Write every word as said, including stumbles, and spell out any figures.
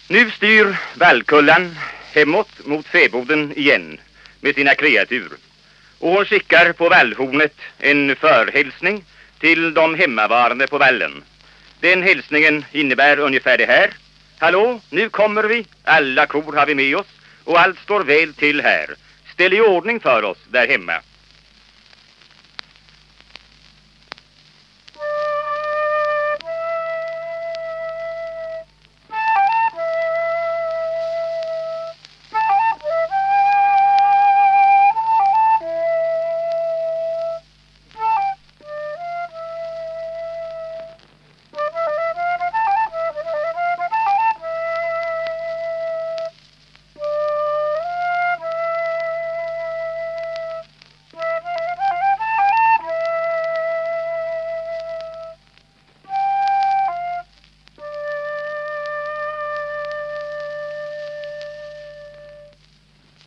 Nu styr vallkullan hemåt mot fäboden igen med sina kreatur. Och hon skickar på vallhornet en förhälsning till de hemmavarande på vallen. Den hälsningen innebär ungefär det här. Hallå, nu kommer vi. Alla kor har vi med oss och allt står väl till här. Ställ i ordning för oss där hemma.